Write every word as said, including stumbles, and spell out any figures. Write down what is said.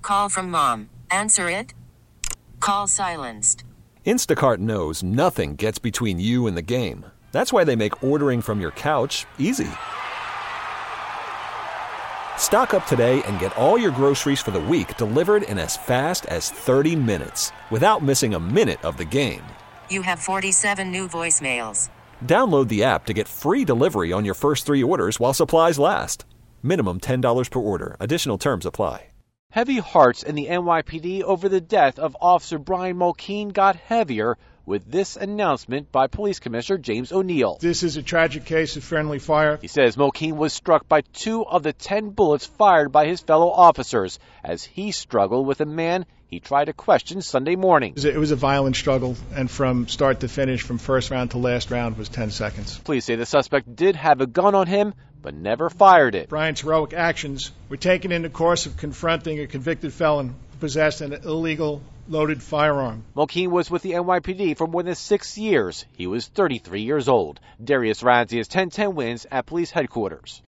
call from mom. Answer it. Call silenced. Instacart knows nothing gets between you and the game. That's why they make ordering from your couch easy. Stock up today and get all your groceries for the week delivered in as fast as thirty minutes without missing a minute of the game. You have forty-seven new voicemails. Download the app to get free delivery on your first three orders while supplies last. Minimum ten dollars per order. Additional terms apply. Heavy hearts in the N Y P D over the death of Officer Brian Mulkeen got heavier with this announcement by Police Commissioner James O'Neill. This is a tragic case of friendly fire. He says Mulkeen was struck by two of the ten bullets fired by his fellow officers as he struggled with a man he tried to question Sunday morning. It was a violent struggle, and from start to finish, from first round to last round, was ten seconds. Police say the suspect did have a gun on him, but never fired it. Brian's heroic actions were taken in the course of confronting a convicted felon who possessed an illegal loaded firearm. Mulkeen was with the N Y P D for more than six years. He was thirty-three years old. Darius Radzius, ten ten Wins at Police Headquarters.